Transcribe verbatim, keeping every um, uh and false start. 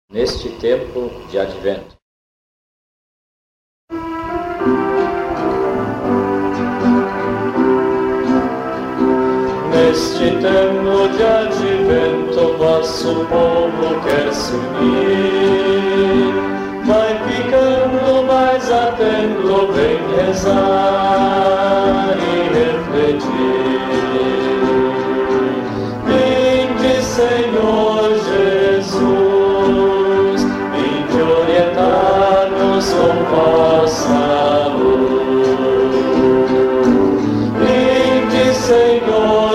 neste tempo de advento. Neste tempo de advento, vosso povo quer se unir. Vai ficando mais atento, vem rezar e refletir. Vinde, Senhor Jesus, vinde orientar-nos com vossa luz. Vinde, Senhor